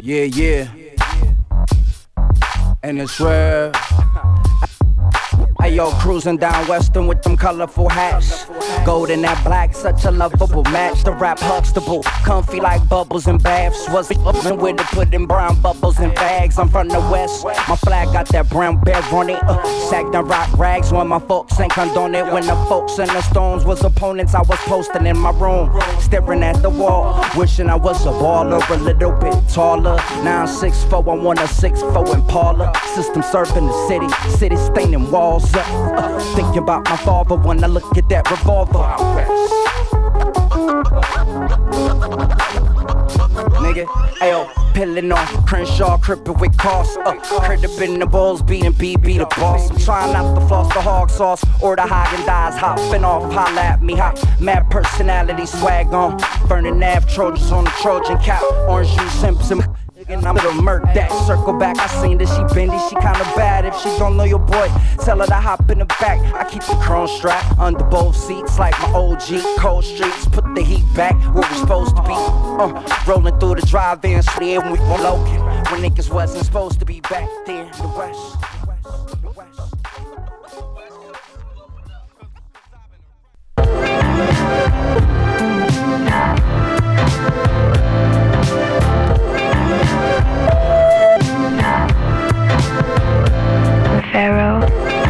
Yeah. And it's rare. Ayo, cruising down Western with them colorful hats. Gold and that black, such a lovable match. The rap Huxtable, comfy like bubbles in baths. Was up with it, putting brown bubbles in bags. I'm from the West, my flag got that brown bear on it. Sacked and rock rags when my folks ain't condone it. When the folks in the Stones was opponents, I was posting in my room, staring at the wall, wishing I was a baller, a little bit taller. Now I'm 6'4", I want a 6'4" Impala. System surfing the city staining walls up. Thinking about my father when I look at that revolver. Nigga, ayo, pillin' on Crenshaw, crippled with costs. Could've been the Bulls beating BB the boss. I'm trying not to floss the hog sauce or the Haagen-Dazs. Hopping off, holla at me, hop. Mad personality, swag on. Burning Nav Trojans on the Trojan cap. Orange juice Simpson. And I'm gonna murk that. Circle back, I seen that she bendy, she kinda bad. If she don't know your boy, tell her to hop in the back. I keep the chrome strap under both seats like my OG. Cold streets, put the heat back where we're supposed to be. Rolling through the drive-in, yeah, when we were loking. When niggas wasn't supposed to be back there in the West. Pharaoh.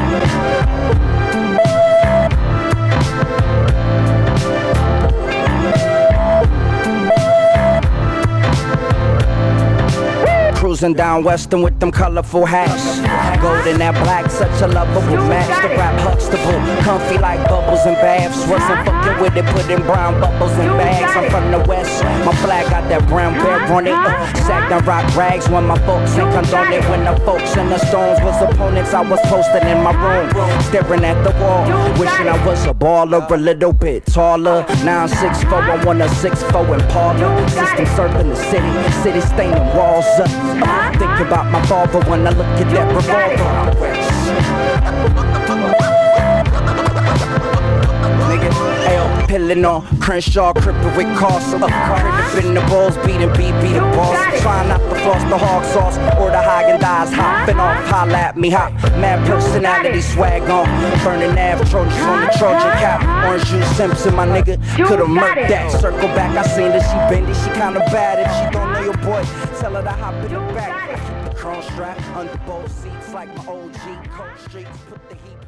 Cruising down Western with them colorful hats. Gold and that black, such a lovable match. The rap Huxtable, comfy like bubbles in baths. Wasn't fucking with it, putting brown bubbles in bags. I'm from the West, my flag got that brown bear on it. Sacked and rock rags when my folks ain't condone it. When the folks in the Stones was opponents, I was posting in my room, staring at the wall, wishing I was a baller, a little bit taller. Now I'm 6'4", I want a 6'4" Impala. System surfing the city staining walls up. Think about my father when I look at that revolver. Nigga, ayo, pillin' on Crenshaw, crippled with costs. Could've been the Bulls beating BB the boss. Trying not to floss the hog sauce or the Haagen-Dazs. Hopping off, holla at me, hop. Mad personality, swag on. Burning Nav Trojans on the Trojan cap. Orange juice Simpson, my nigga, could've murked that. Circle back, I seen that she bendy, she kinda bad. If she don't know your boy, tell her to hop in the back. I keep the chrome strap under both seats like my OG. Cold streets, put the heat